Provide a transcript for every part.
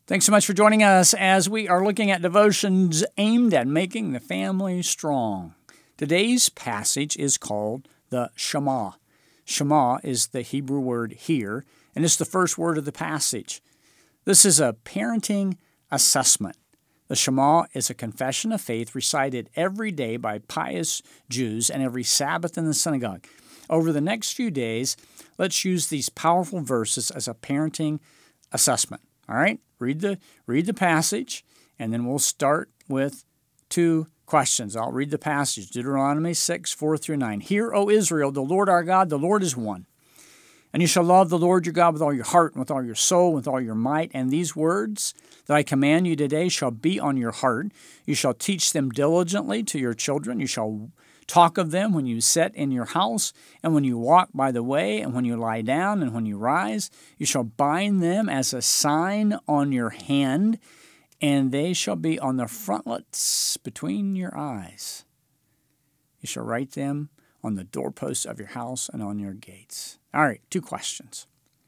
Thanks so much for joining us as we are looking at devotions aimed at making the family strong. Today's passage is called the Shema. Shema is the Hebrew word hear, and it's the first word of the passage. This is a parenting assessment. The Shema is a confession of faith recited every day by pious Jews and every Sabbath in the synagogue. Over the next few days, let's use these powerful verses as a parenting assessment. All right? Read the passage, and then we'll start with 2 questions. I'll read the passage, Deuteronomy 6, 4 through 9. Hear, O Israel, the Lord our God, the Lord is one. And you shall love the Lord your God with all your heart, and with all your soul, and with all your might. And these words that I command you today shall be on your heart. You shall teach them diligently to your children. You shall talk of them when you sit in your house, and when you walk by the way, and when you lie down, and when you rise. You shall bind them as a sign on your hand, and they shall be on the frontlets between your eyes. You shall write them on the doorposts of your house and on your gates. All right, 2 questions.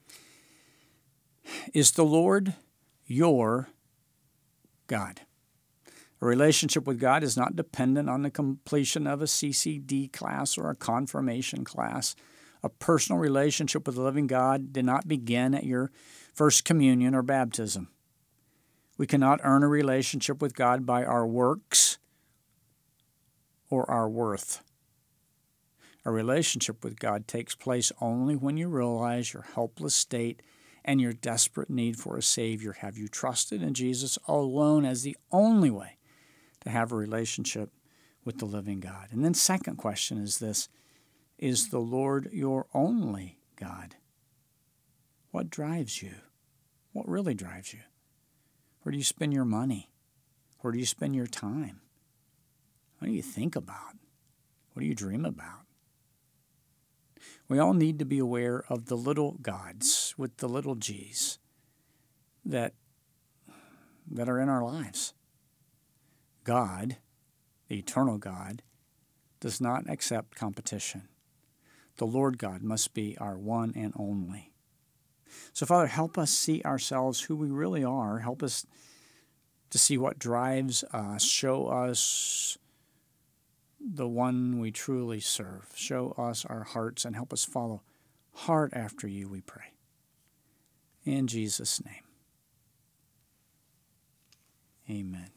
Is the Lord your God? A relationship with God is not dependent on the completion of a CCD class or a confirmation class. A personal relationship with the living God did not begin at your first communion or baptism. We cannot earn a relationship with God by our works or our worth. A relationship with God takes place only when you realize your helpless state and your desperate need for a Savior. Have you trusted in Jesus alone as the only way to have a relationship with the living God? And then second question is this: is the Lord your only God? What drives you? What really drives you? Where do you spend your money? Where do you spend your time? What do you think about? What do you dream about? We all need to be aware of the little gods with the little g's that are in our lives. God, the eternal God, does not accept competition. The Lord God must be our one and only. So, Father, help us see ourselves who we really are. Help us to see what drives us. Show us the one we truly serve. Show us our hearts and help us follow hard after you, we pray. In Jesus' name, amen.